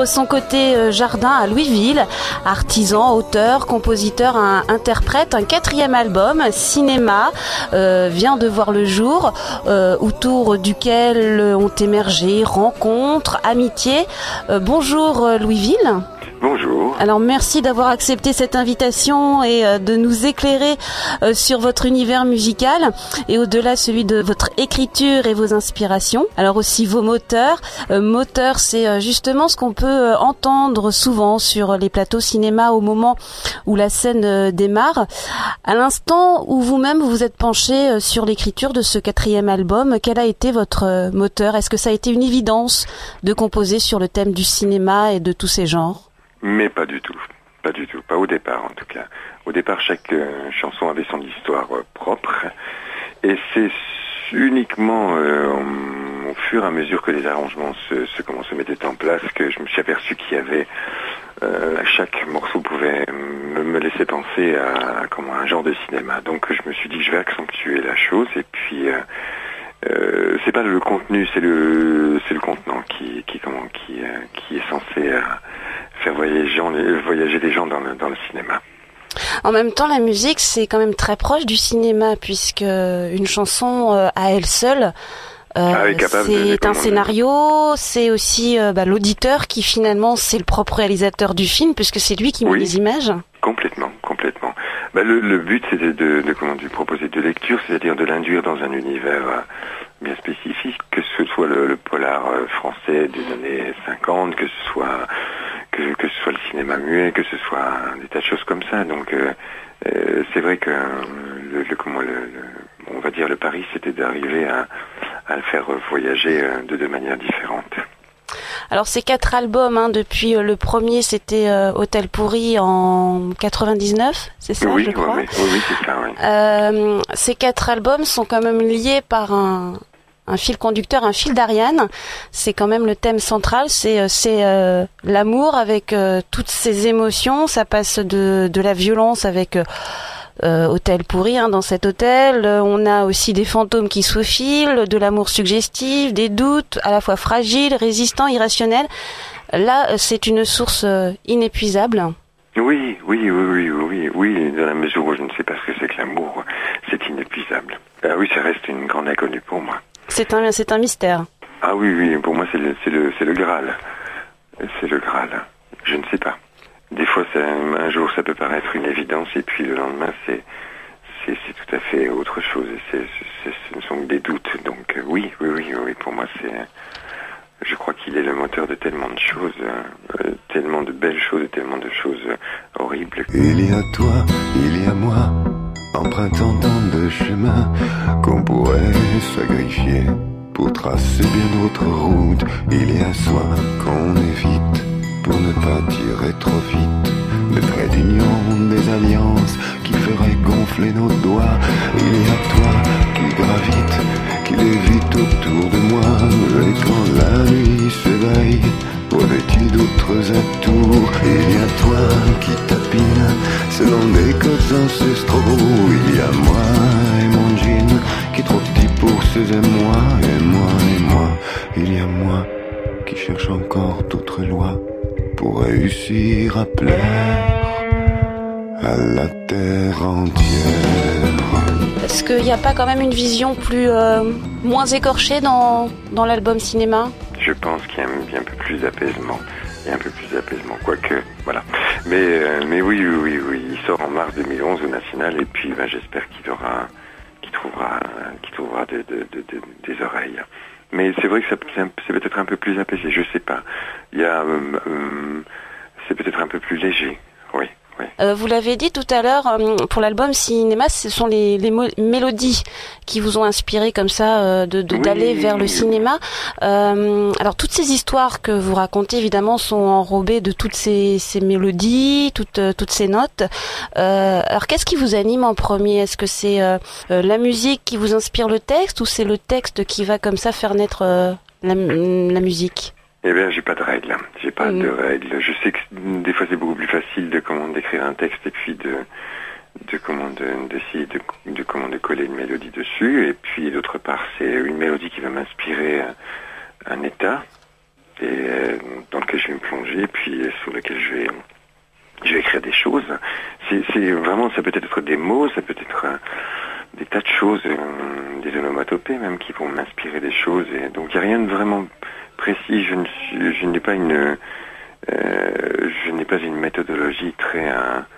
son côté jardin à Louisville, artisan, auteur, compositeur, interprète. Un 4e album, Cinéma, vient de voir le jour, autour duquel ont émergé rencontres, amitiés. Bonjour Louisville. Bonjour. Alors merci d'avoir accepté cette invitation et de nous éclairer sur votre univers musical et au-delà celui de votre écriture et vos inspirations. Alors aussi vos moteurs. Moteur, c'est justement ce qu'on peut entendre souvent sur les plateaux cinéma au moment où la scène démarre. À l'instant où vous-même vous êtes penché sur l'écriture de ce 4e album, quel a été votre moteur? Est-ce que ça a été une évidence de composer sur le thème du cinéma et de tous ces genres? Mais pas du tout, pas au départ en tout cas. Au départ, chaque chanson avait son histoire propre, et c'est uniquement au fur et à mesure que les arrangements se mettaient en place que je me suis aperçu qu'il y avait chaque morceau pouvait me laisser penser à un genre de cinéma. Donc je me suis dit que je vais accentuer la chose, et puis c'est pas le contenu, c'est le contenant qui est censé faire voyager les gens dans le cinéma. En même temps, la musique, c'est quand même très proche du cinéma, puisque une chanson à elle seule, c'est un scénario, c'est aussi l'auditeur qui finalement c'est le propre réalisateur du film, puisque c'est lui qui met les images. Complètement. Le but c'était de proposer de lecture, c'est-à-dire de l'induire dans un univers bien spécifique, que ce soit le polar français des années 50, que ce soit le cinéma muet, que ce soit des tas de choses comme ça. Donc c'est vrai que on va dire le pari, c'était d'arriver à le faire voyager de deux manières différentes. Alors ces 4 albums, depuis le premier c'était Hôtel Pourri en 99, c'est ça, oui, je crois. Oui, c'est ça, oui. Ces 4 albums sont quand même liés par un fil conducteur, un fil d'Ariane. C'est quand même le thème central, c'est l'amour avec toutes ses émotions. Ça passe de la violence avec Hôtel Pourri, dans cet hôtel. On a aussi des fantômes qui se faufilent, de l'amour suggestif, des doutes à la fois fragiles, résistants, irrationnels. Là, c'est une source inépuisable. Oui, dans la mesure où je ne sais pas ce que c'est que l'amour, c'est inépuisable. Oui, ça reste une grande inconnue pour moi. C'est un mystère. Ah oui, pour moi c'est le Graal. C'est le Graal. Je ne sais pas. Des fois, un jour ça peut paraître une évidence, et puis le lendemain c'est tout à fait autre chose. Ce ne sont que des doutes. Donc oui, pour moi je crois qu'il est le moteur de tellement de choses, tellement de belles choses et tellement de choses horribles. Il y a toi, il y a moi, empruntant tant de chemins qu'on pourrait sacrifier pour tracer bien d'autres routes. Il y a soi qu'on évite pour ne pas tirer trop vite, des traits d'union, des alliances qui feraient gonfler nos doigts. Il y a toi qui gravite, qui lévite autour de moi, et quand la nuit s'éveille, revêt-il d'autres atours. Il y a toi qui tapine selon des codes ancestraux. Il y a moi et mon jean qui est trop petit pour ses émois. Et moi, il y a moi qui cherche encore d'autres lois pour réussir à plaire à la terre entière. Est-ce qu'il n'y a pas quand même une vision moins écorchée dans l'album cinéma? Je pense qu'il y a un peu plus d'apaisement. Quoique, voilà. Mais oui, il sort en mars 2011 au National, et puis j'espère qu'il trouvera des oreilles. Mais c'est vrai que c'est peut-être un peu plus apaisé, je sais pas. C'est peut-être un peu plus léger, oui. Vous l'avez dit tout à l'heure, pour l'album cinéma, ce sont les mélodies qui vous ont inspiré comme ça d'aller vers le cinéma. Alors toutes ces histoires que vous racontez évidemment sont enrobées de toutes ces mélodies, toutes ces notes. Alors qu'est-ce qui vous anime en premier? Est-ce que c'est la musique qui vous inspire le texte, ou c'est le texte qui va comme ça faire naître la musique? Eh bien, j'ai pas de règles. Je sais que des fois c'est beaucoup plus facile d'écrire un texte et puis d'essayer de coller une mélodie dessus. Et puis d'autre part, c'est une mélodie qui va m'inspirer un état. dans lequel je vais me plonger, puis sur lequel je vais écrire des choses. C'est vraiment, ça peut être des mots, ça peut être des tas de choses, des onomatopées même qui vont m'inspirer des choses. Et donc il n'y a rien de vraiment précis. Je n'ai pas une méthodologie très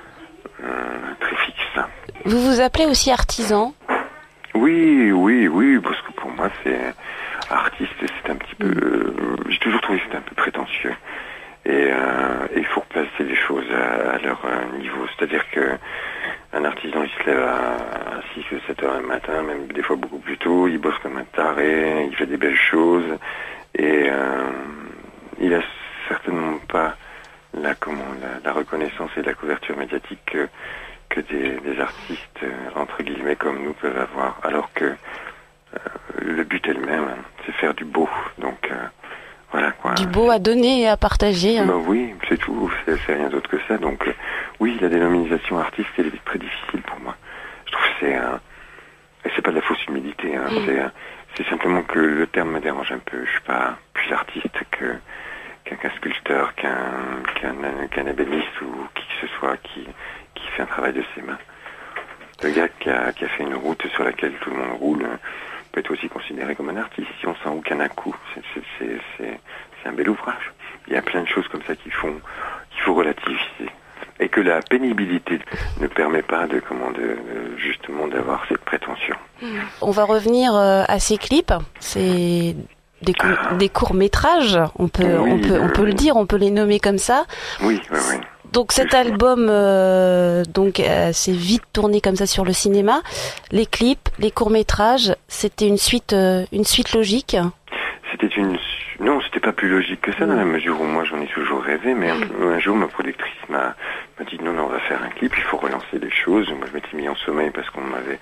fixe. Vous vous appelez aussi artisan? Oui, parce que pour moi c'est artiste, c'est un petit peu. J'ai toujours trouvé que c'était un peu prétentieux. Et il faut replacer les choses à leur niveau. C'est-à-dire que un artisan, il se lève à 6 ou 7 heures le matin, même des fois beaucoup plus tôt, il bosse comme un taré, il fait des belles choses, et il a certainement pas la reconnaissance et la couverture médiatique que des artistes, entre guillemets, comme nous peuvent avoir, alors que le but est le même, c'est faire du beau. Donc voilà quoi. Du beau à donner et à partager. Hein. Ben oui, c'est tout, c'est rien d'autre que ça. Donc oui, la dénomination artiste, elle est très difficile pour moi. Je trouve que c'est pas de la fausse humilité, hein. C'est simplement que le terme me dérange un peu. Je suis pas plus artiste qu'un sculpteur, qu'un ébéniste ou qui que ce soit qui fait un travail de ses mains. Le gars qui a fait une route sur laquelle tout le monde roule peut être aussi considéré comme un artiste si on s'en aucun coup. C'est un bel ouvrage. Il y a plein de choses comme ça qu'il faut relativiser. Et que la pénibilité ne permet pas justement d'avoir cette prétention. On va revenir à ces clips. C'est des courts-métrages, on peut le dire, on peut les nommer comme ça. Oui. Donc cet album, c'est vite tourné comme ça sur le cinéma. Les clips, les courts-métrages, c'était une suite logique. Non, c'était pas plus logique que ça, dans la mesure où moi j'en ai toujours rêvé, mais un jour ma productrice m'a dit non, on va faire un clip, il faut relancer les choses. Moi je m'étais mis en sommeil parce qu'on m'avait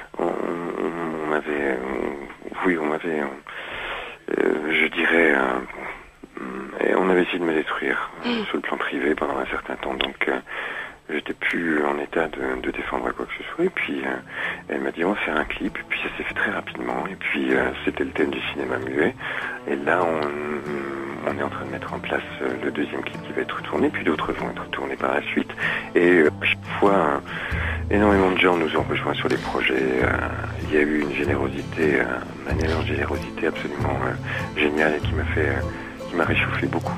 on avait essayé de me détruire sur le plan privé pendant un certain temps, donc j'étais plus en état de défendre quoi que ce soit. Et puis elle m'a dit on va faire un clip, et puis ça s'est fait très rapidement, et puis c'était le thème du cinéma muet, et là on est en train de mettre en place le deuxième clip qui va être tourné, puis d'autres vont être tournés par la suite, et chaque fois énormément de gens nous ont rejoints sur les projets. Il y a eu une générosité, un élan de générosité absolument génial, et qui m'a réchauffé beaucoup.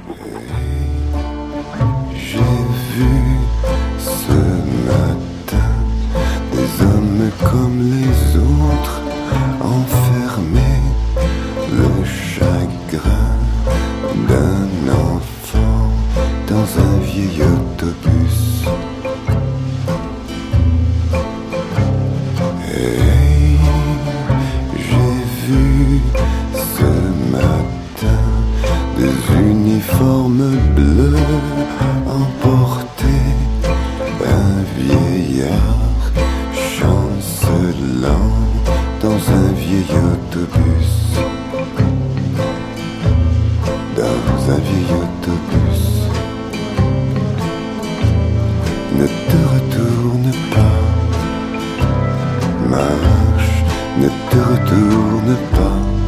J'ai vu ce matin des hommes comme les autres, enfermés, le chagrin d'un enfant dans un vieil autobus. Et j'ai vu ce matin des uniformes bleus emportés, un vieillard chancelant dans un vieil autobus, dans un vieil autobus. Ne te retourne pas, marche, ne te retourne pas.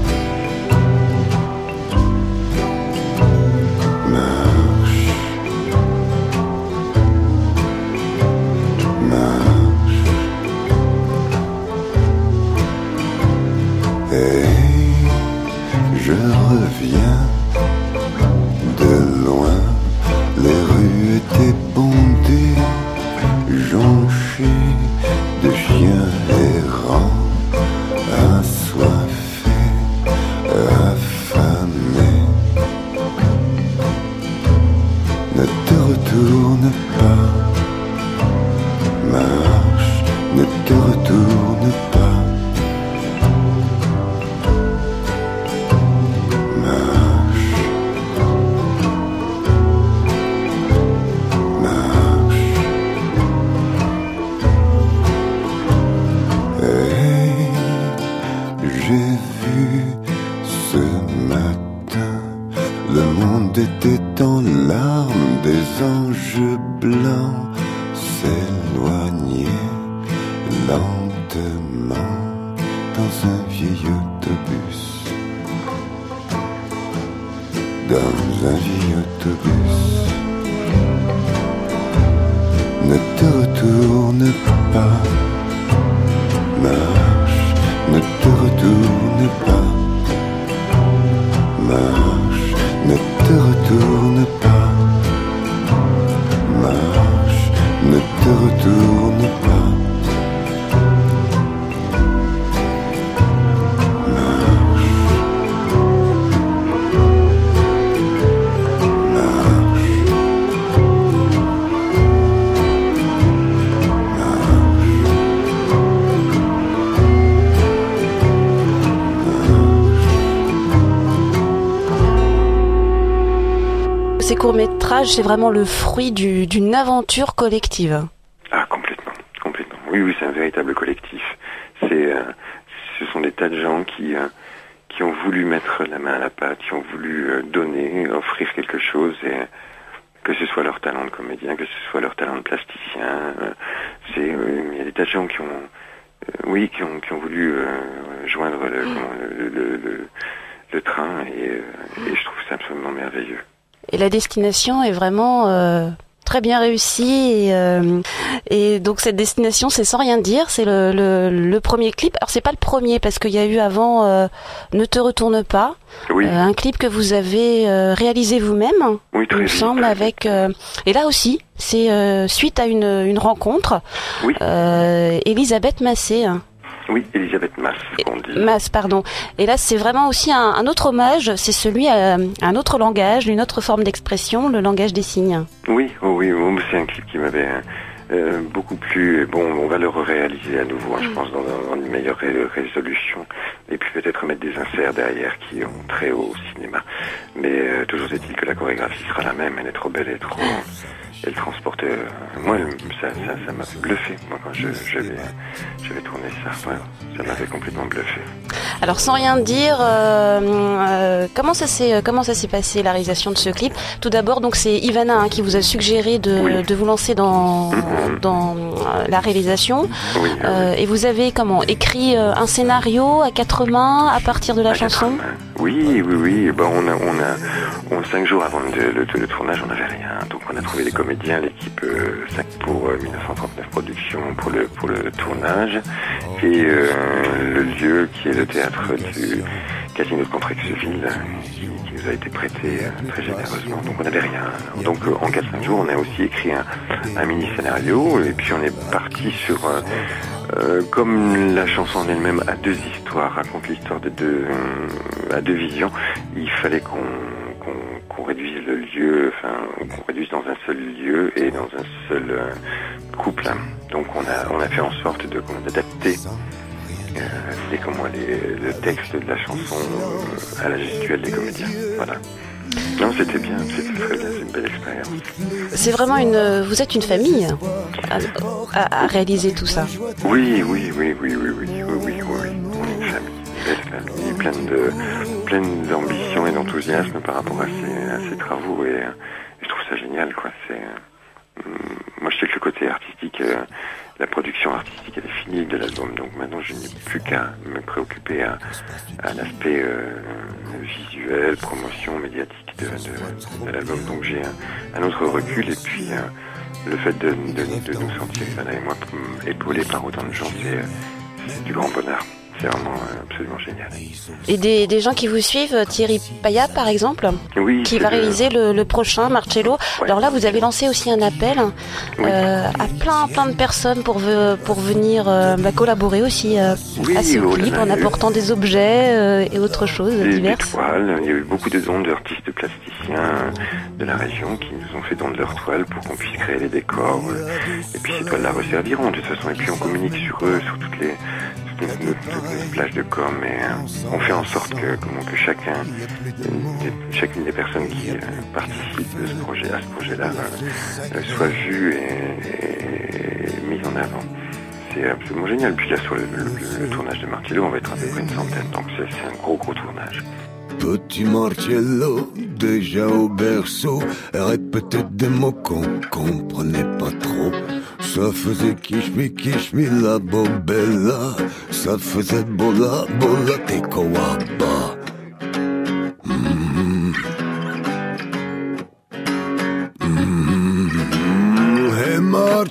Je reviens de loin, les rues étaient bondées, jonchées de chiens errants, assoiffés, affamés. Ne te retourne pas, marche, ne te retourne pas. Était en larmes, des anges blancs s'éloignaient lentement dans un vieil autobus, dans un vieil autobus. Ne te retourne pas, marche, ne te retourne pas, marche, ne te retourne pas, marche, ne te retourne pas. Ces courts-métrages, c'est vraiment le fruit d'une aventure collective. Ah, complètement. Oui, c'est un véritable collectif. Ce sont des tas de gens qui ont voulu mettre la main à la pâte, qui ont voulu donner, offrir quelque chose, et que ce soit leur talent de comédien, que ce soit leur talent de plasticien. Il y a des tas de gens qui ont voulu joindre le train, et je trouve ça absolument merveilleux. Et la destination est vraiment très bien réussie. Et donc cette destination, c'est Sans rien dire. C'est le premier clip. Alors c'est pas le premier parce qu'il y a eu avant Ne te retourne pas. Oui. Un clip que vous avez réalisé vous-même. Oui, très il me semble avec. Et là aussi, c'est suite à une rencontre. Oui. Elisabeth Massé. Oui, Elisabeth Mass, on dit. Mass, pardon. Et là, c'est vraiment aussi un autre hommage, c'est celui à un autre langage, une autre forme d'expression, le langage des signes. Oui, c'est un clip qui m'avait beaucoup plu. Bon, on va le réaliser à nouveau, je pense, dans une meilleure résolution. Et puis peut-être mettre des inserts derrière qui ont très haut au cinéma. Mais toujours est-il que la chorégraphie sera la même, elle est trop belle, elle transporte. Moi, ça m'a bluffé. Moi, quand je vais tourner ça, ouais, ça m'avait complètement bluffé. Alors, sans rien dire, comment ça s'est passé la réalisation de ce clip? Tout d'abord, donc c'est Ivana qui vous a suggéré de vous lancer dans la réalisation. Oui, et vous avez écrit un scénario à quatre mains à partir de la chanson? Oui. Ben, on 5 jours avant le tournage, on n'avait rien. Donc on a trouvé les comédiens, l'équipe 5 pour 1939 Productions pour le tournage, et le lieu qui est le théâtre du Casino de Contrexeville qui nous a été prêté très généreusement. Donc on n'avait rien. Donc en 4-5 jours, on a aussi écrit un mini scénario, et puis on est parti sur comme la chanson en elle-même a deux histoires, raconte l'histoire à deux visions. Il fallait qu'on réduise le lieu, qu'on réduise dans un seul lieu et dans un seul couple. Donc on a fait en sorte d'adapter le texte de la chanson à la gestuelle des comédiens. Voilà. Non, c'était bien, c'était très bien, c'est une belle expérience. C'est vraiment vous êtes une famille à réaliser tout ça. Oui, on est une famille, pleine d'ambition et d'enthousiasme par rapport à ces travaux, et je trouve ça génial, quoi. Moi, je sais que le côté artistique, la production artistique, elle est finie de l'album, donc maintenant je n'ai plus qu'à me préoccuper à l'aspect visuel, promotion médiatique de l'album. Donc j'ai un autre recul, et puis le fait de nous sentir, Ivana et moi, épaulés par autant de gens, c'est du grand bonheur. C'est vraiment absolument génial. Et des gens qui vous suivent, Thierry Payat par exemple, oui, qui va réaliser le prochain Marcello. Ouais. Alors là, vous avez lancé aussi un appel à plein de personnes pour venir collaborer aussi à ce clip en apportant des objets et autres choses diverses. Des toiles. Il y a eu beaucoup de dons d'artistes plasticiens de la région qui nous ont fait don de leurs toiles pour qu'on puisse créer les décors. Et puis ces toiles-là resserviront de toute façon. Et puis on communique sur eux, sur toutes les plages de com, et on fait en sorte que chacune des personnes qui participent à ce projet-là soit vue et mise en avant. C'est absolument génial. Puis là, sur le tournage de Marcello, on va être à peu près une centaine, donc c'est un gros tournage. Petit Marcello, déjà au berceau, répétait des mots qu'on comprenait pas trop. Ça faisait kish-mi, la bobella. Ça faisait bola, te coaba.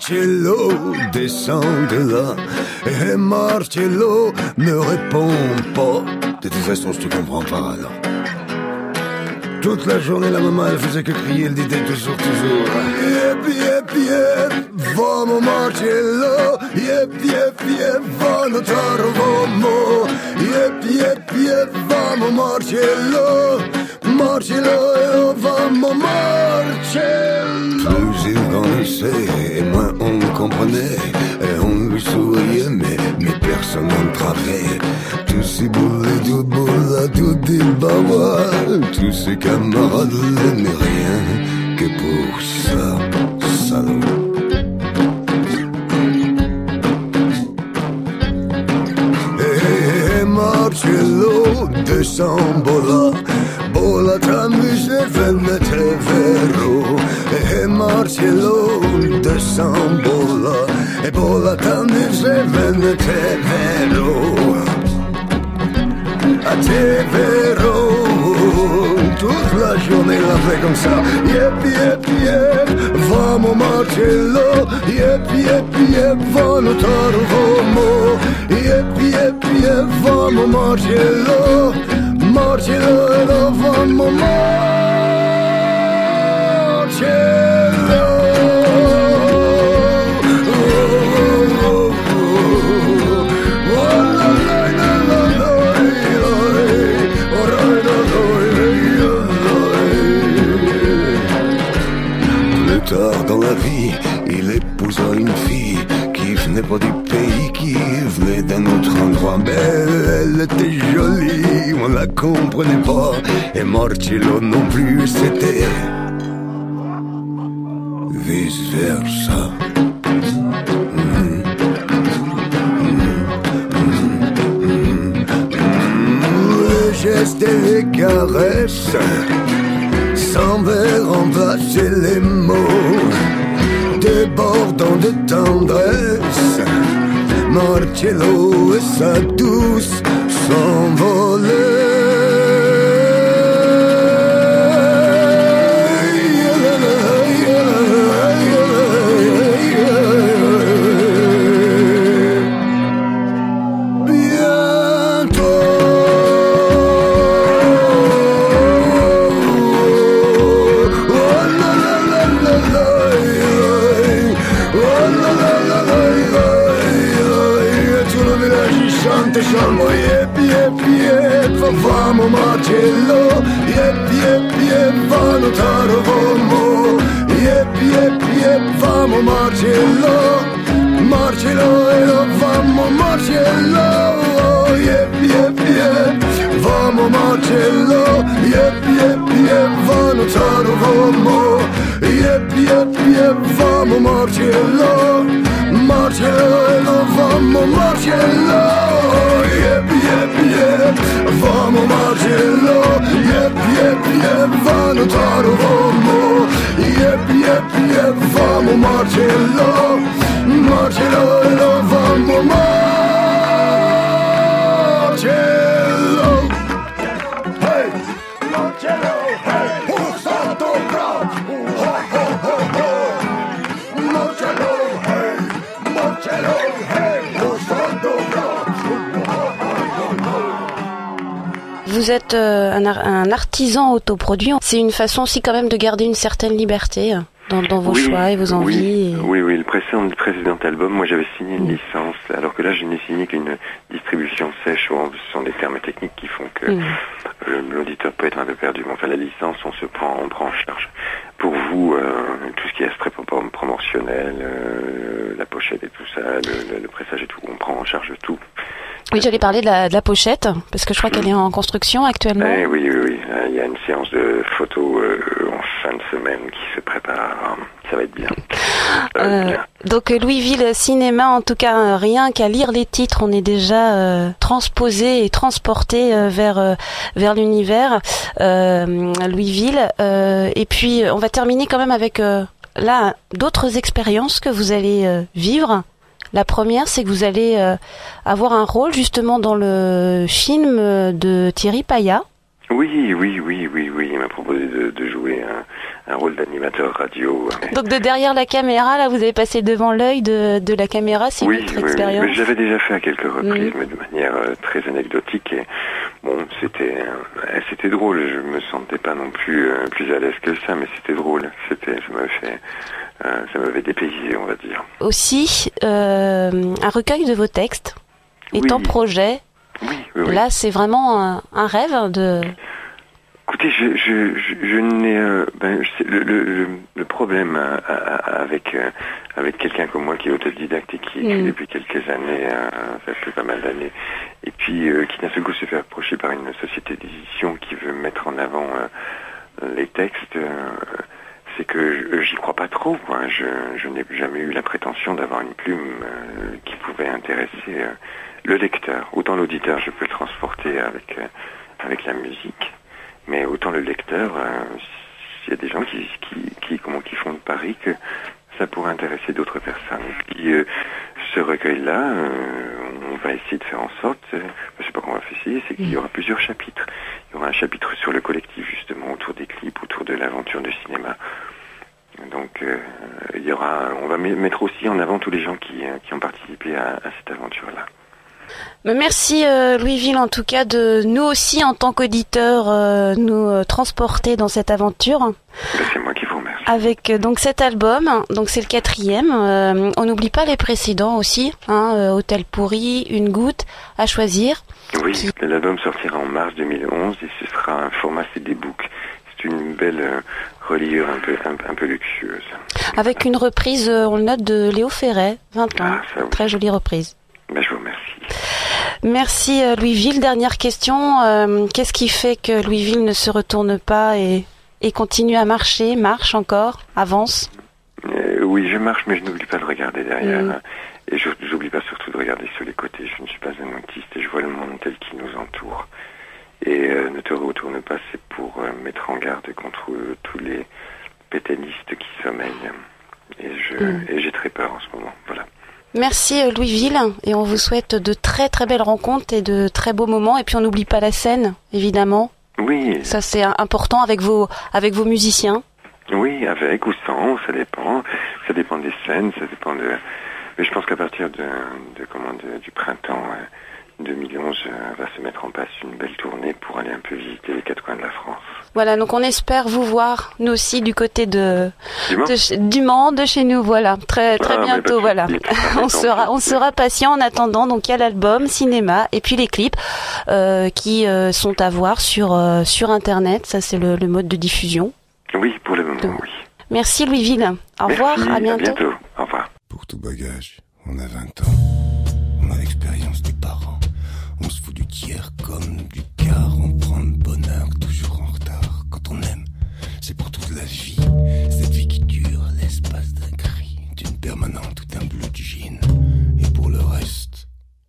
Marcello, descend de là. Et Marcello ne répond pas. De toute façon, je te comprends pas, alors. Toute la journée, la maman, elle faisait que crier, elle disait toujours. Yep, yep, yep, vamos Marcello. Yep, yep, yep, vamos Tarvomo. Yep, yep, yep, vamos Marcello. Marcello, vamos Marcello. Plus il grandissait, et moins on comprenait. Et on lui souriait, mais personne n'entravait. Tous ces boulets de boula, tout des bawa. Tous ses camarades l'aimaient rien que pour ça, salaud. Et Marcello descend bola. Bola t'amuse, venete vero. E Marcello descend bola. E bola t'amuse, venete vero. A te vero. Toute la journée la fait comme ça. Yep, yep, yep, vamos Marcello. Yep, yep, yep, vamos Tarvomo. Yep, yep, yep, vamos Marcello. Marcello, vamos Marcello. Plus tard dans la vie, il épousa une fille qui venait pas du pays, qui venait d'un autre endroit. Mais elle était jolie, on la comprenait pas. Et Marcello non plus, c'était vice versa. Les gestes et les caresses semblaient remplacer les mots, débordant de tendresse. Marcello et sa douce s'envolaient. Yep, yep, yep, vamos Marcello. Yep, yep, yep, vamos Tarvomo. Yep, yep, yep, vamos Marcello. Marcello, vamos Marcello. Yep, yep, yep, vamos Marcello. Yep, yep, yep, vamos Tarvomo. Yep, yep, yep, vamos Marcello. Marcello, vamos Marcello. Yep, yep, yep, vamos Marcello. Yep, yep, yep, vamos Tarvomo. Yep, yep, yep, vamos Marcello. Marcello, vamos Marcello. Hey, Marcello, hey, who's Santo Bravo? Ho, ho, ho, ho. Marcello, hey, Marcello, hey, who's Santo Bravo? Vous êtes un artisan autoproduit. C'est une façon aussi quand même de garder une certaine liberté dans vos choix et vos envies. Oui, le précédent album, moi j'avais signé une licence, alors que là je n'ai signé qu'une distribution sèche. Ce sont des termes techniques qui font que l'auditeur peut être un peu perdu. Mais enfin, la licence, on prend en charge. Pour vous, tout ce qui est aspect promotionnel, la pochette et tout ça, le pressage et tout, on prend en charge tout. Oui, j'allais parler de la pochette, parce que je crois qu'elle est en construction actuellement. Oui. Il y a une séance de photos en fin de semaine qui se prépare. Ça va être bien. Donc Louisville Cinéma, en tout cas, rien qu'à lire les titres, on est déjà transposé et transporté vers l'univers Louisville. Et puis, on va terminer quand même avec là d'autres expériences que vous allez vivre. La première, c'est que vous allez avoir un rôle justement dans le film de Thierry Paya. Oui. Il m'a proposé de jouer un rôle d'animateur radio. Donc de derrière la caméra, là, vous avez passé devant l'œil de la caméra, c'est votre expérience. Oui, mais j'avais déjà fait à quelques reprises, mais de manière très anecdotique. Et bon, c'était drôle. Je me sentais pas non plus plus à l'aise que ça, mais c'était drôle. Ça m'avait dépaysé, on va dire. Aussi, un recueil de vos textes est en projet. Oui. Là, c'est vraiment un rêve de... Écoutez, je n'ai le problème avec quelqu'un comme moi qui est autodidacte et qui écrit depuis quelques années, ça fait pas mal d'années, et puis qui d'un seul coup se fait approcher par une société d'édition qui veut mettre en avant les textes, c'est que j'y crois pas trop, quoi. Je n'ai jamais eu la prétention d'avoir une plume qui pouvait intéresser le lecteur. Autant l'auditeur, je peux le transporter avec la musique. Mais autant le lecteur, il y a des gens qui font le pari que ça pourrait intéresser d'autres personnes. Et puis ce recueil-là, on va essayer de faire en sorte, je sais pas qu'on va essayer, c'est qu'il y aura plusieurs chapitres. Il y aura un chapitre sur le collectif justement, autour des clips, autour de l'aventure de cinéma. Donc on va mettre aussi en avant tous les gens qui ont participé à cette aventure-là. Merci Louisville en tout cas de nous aussi en tant qu'auditeurs nous transporter dans cette aventure. C'est moi qui vous remercie. Avec donc cet album, donc c'est le 4e. On n'oublie pas les précédents aussi, Hôtel pourri, Une goutte, à choisir. Oui, l'album sortira en mars 2011 et ce sera un format CD-book. C'est une belle reliure un peu luxueuse. Avec une reprise, on le note, de Léo Ferré, 20 ans. Très jolie reprise. Je vous remercie. Merci Louisville. Dernière question, qu'est-ce qui fait que Louisville ne se retourne pas et continue à marcher, marche encore, avance? Oui, je marche, mais je n'oublie pas de regarder derrière. Et je n'oublie pas surtout de regarder sur les côtés. Je ne suis pas un autiste et je vois le monde tel qu'il nous entoure. Et ne te retourne pas, c'est pour mettre en garde contre tous les pétainistes qui sommeillent. Et j'ai très peur en ce moment. Voilà. Merci Louisville, et on vous souhaite de très très belles rencontres et de très beaux moments. Et puis on n'oublie pas la scène, évidemment. Oui. Ça c'est important avec vos musiciens. Oui, avec ou sans, ça dépend. Ça dépend des scènes, ça dépend de... Mais je pense qu'à partir du printemps 2011 va se mettre en place une belle tournée pour aller un peu visiter les 4 coins de la France. Voilà, donc on espère vous voir, nous aussi, du côté du Mans, de chez nous, voilà, très bientôt, voilà. On sera patient en attendant. Donc il y a l'album, cinéma, et puis les clips qui sont à voir sur Internet. Ça, c'est le mode de diffusion. Oui, pour le moment, oui. Merci Louisville. Au revoir, à bientôt. À bientôt. Au revoir. Pour tout bagage, on a 20 ans. On a l'expérience des parents. On se fout du tiers comme du quart. On prend le bonheur toujours en retard. Quand on aime, c'est pour toute la vie. Cette vie qui dure l'espace d'un cri, d'une permanente ou d'un bleu de jean. Et pour le reste,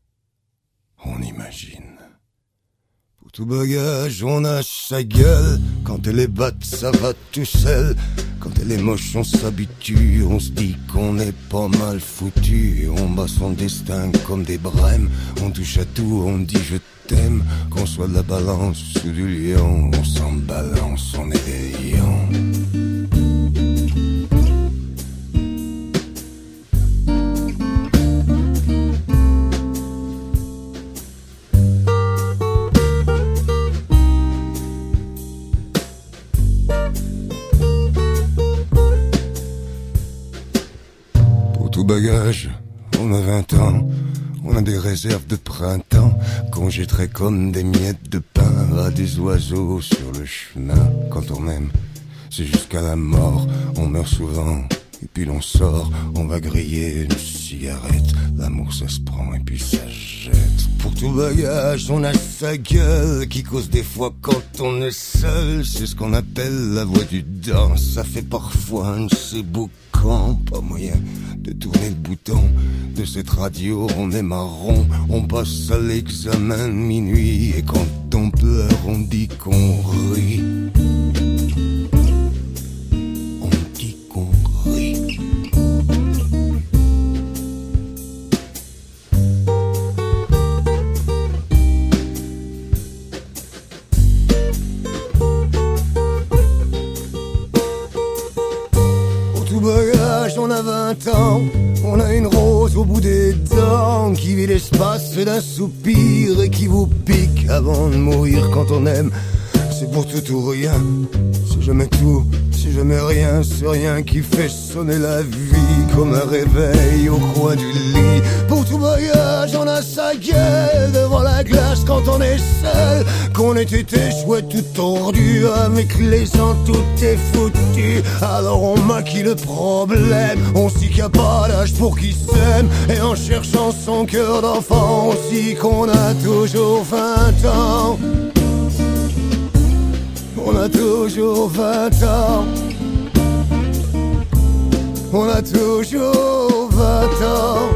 on imagine. Pour tout bagage, on a sa gueule. Quand elle est batte, ça va tout seul. Quand elle est moche, on s'habitue. On se dit qu'on est pas mal foutu. On bat son destin comme des brèmes. On touche à tout, on dit je t'aime. Qu'on soit de la balance ou du lion, on s'en balance, on est des lions. Bagage, on a 20 ans, on a des réserves de printemps qu'on jetterait comme des miettes de pain à des oiseaux sur le chemin. Quand on aime, c'est jusqu'à la mort, on meurt souvent et puis l'on sort, on va griller une cigarette, l'amour ça se prend et puis ça jette. Pour tout bagage, on a sa gueule qui cause des fois quand on est seul, c'est ce qu'on appelle la voix du dent, ça fait parfois un de ces boucans, pas moyen de tourner le bouton de cette radio, on est marron, on passe à l'examen de minuit et quand on pleure, on dit qu'on rit. On dit qu'on rit. 20 ans, on a une rose au bout des dents qui vit l'espace d'un soupir et qui vous pique avant de mourir. Quand on aime, c'est pour tout ou rien. Si jamais tout, si jamais rien, c'est rien qui fait sonner la vie comme un réveil au coin du lit. Pour tout voyage, on a sa gueule devant la glace quand on est seul. Qu'on ait été chouette tout tordu, avec les ans tout est foutu. Alors on maquille le problème, on s'y qu'il n'y a pas d'âge pour qui s'aime. Et en cherchant son cœur d'enfant, on s'y qu'on a toujours 20 ans. On a toujours 20 ans. On a toujours 20 ans.